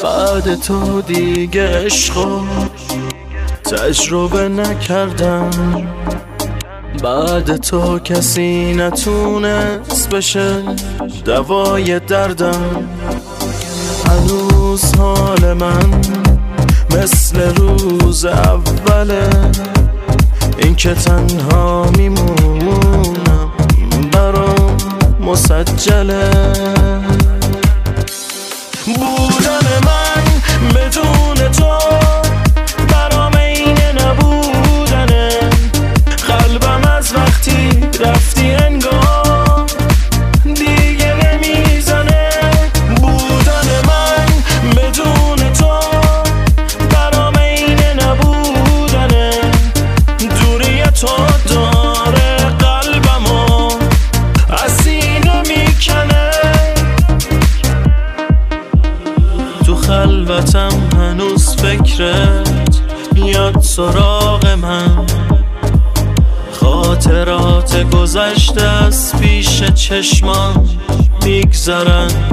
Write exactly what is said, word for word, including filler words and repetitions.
بعد تو دیگه عشقو تجربه نکردم، بعد تو کسی نتونست بشه دوای دردم. هنوز حال من مثل روز اوله، این که تنها میمونم برام مسجله. بودن من بدون تو برام اینه نبودنه، قلبم از وقتی رفتی انگار دیگه نمیزنه. بودن من بدون تو برام اینه نبودنه، دوری تو داره قلبمو از سینه میکنه. تو خلوتم هنوز فکرت میاد سراغ من، خاطرات گذشته از پیش چشمام میگذرن.